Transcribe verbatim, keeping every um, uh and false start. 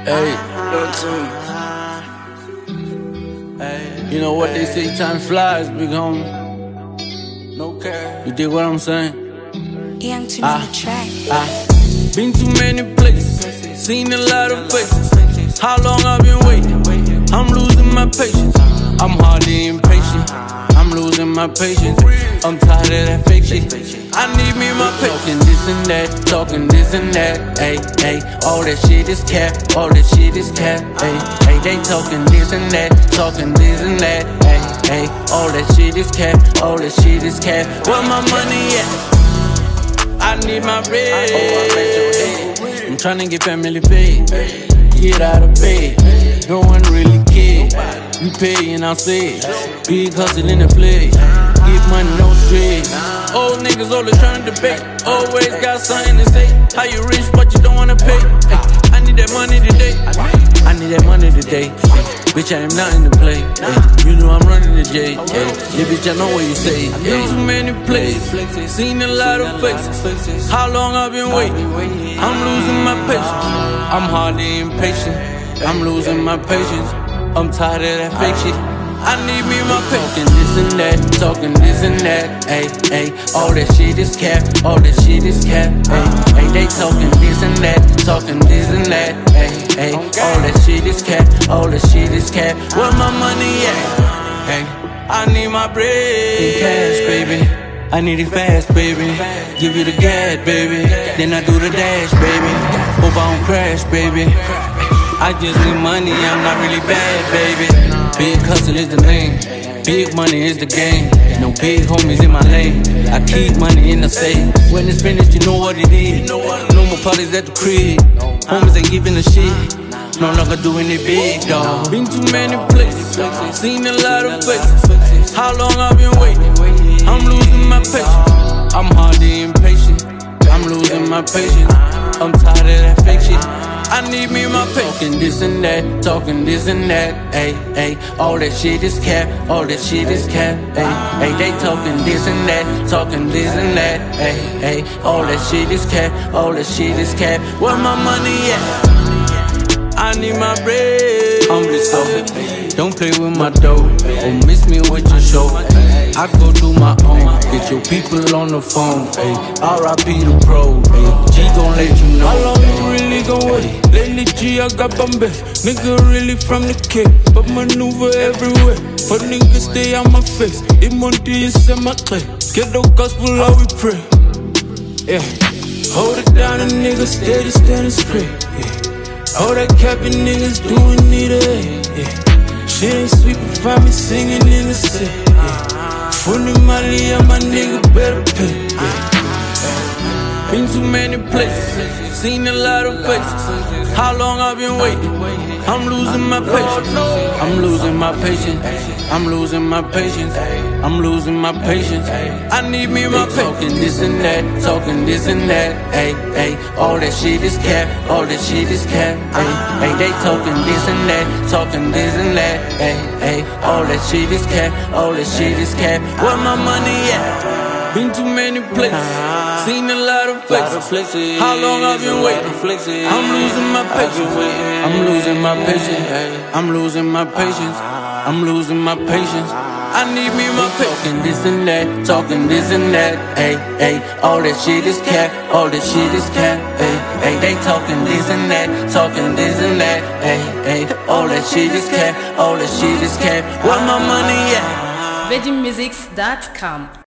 Hey, look to me. You know what they say, time flies, big homie. No care. You dig what I'm saying? Young to Ah, on the track. Ah, been to many places, seen a lot of faces. How long I've been waiting? I'm losing my patience. I'm hardly impatient. I'm losing my patience. I'm tired of that fake shit. I need me my patience. Talking this and that, talking this and that. Ay, ay, all that shit is cap, all that shit is cap. Ay, ay, they talking this and that, talking this and that. Ay, ay, all that shit is cap, all that shit is cap. Where my money at? I need my bread. I'm tryna get family paid. Get out of bed. No one really cares. You pay and I'll say it. Big hustle in the flag. Get money, no stress. Old niggas always tryna debate. Always got something to say. How you rich but you don't wanna pay? Ay, I need that money today. I need that money today. Ay, bitch, I am nothing to play. Ay, you know I'm running the J. Ay, yeah, bitch, I know what you say. Been too many places, seen a lot of faces. How long I've been waiting? I'm losing my patience. I'm hardly impatient. I'm losing my patience. I'm tired of that fake shit. I need me my patience. Talking this and that, talking this and that. Ay, ay, all that shit is cap, all that shit is cap. Ay, ay, they talking this and that, talking this and that. Ay, ay, all that shit is cap, all that shit is cap. Where my money at? Ay, I need my bread in cash, baby. I need it fast, baby. Give you the gas, baby. Then I do the dash, baby. Hope I don't crash, baby. I just need money, I'm not really bad, baby. Big hustle is the name, big money is the game. No big homies in my lane, I keep money in the safe. When it's finished, you know what it is. No more parties at the crib, homies ain't giving a shit. No longer doing it big, dawg. Been too many places, seen a lot of faces. How long I've been waiting? I'm losing my patience. I'm hardly impatient. I'm losing my patience. I'm tired of that fake shit. I need me my patience. Talking this and that, talking this and that. Ay, ay, all that shit is cap, all that shit is cap. Ay, ay, they talking this and that, talking this and that. Ay, ay, all that shit is cap, all that shit is cap. Where my money at? I need my bread. I'm just so don't play with my dough, or miss me with your show. I go do my own, get your people on the phone. R I P the pro, G gon' let you know. How long you really gon' wait? Lately G, I got Bombay. Nigga really from the Cape, but maneuver everywhere. For niggas stay on my face. It Monday is in my clay. Get the gospel, how we pray. Yeah, hold it down and niggas steady, standing straight. Yeah, all that capping niggas doing need a yeah. She ain't sweeping, find me singing in the city. Yeah. Funny money, yeah, my nigga better pay. Yeah. Been too many places, seen a lot of faces. How long I've been waiting? I'm losing my patience. I'm losing my patience. I'm losing my patience. I'm losing my patience. I need me my patience. Talking this and that, talking this and that. Ay, ay, all that shit is cap, all that shit is cap. Ay, ay, they talking this and that, talking this and that. Ay, ay, all that shit is cap, all that shit is cap. Where my money at? Been too many places, seen a lot of places. How long I've been waiting? I'm losing my patience. I'm losing my patience. I'm losing my patience. I'm losing my patience. I need me my patience. Talking this and that, talking this and that. Ay, ay, all that shit is cap, all that shit is cap. Ay, ay, they talking this and that, talking this and that. Ay, ay, all that shit is cap, all that shit is cap. Where my money at? Veggie Musics dot com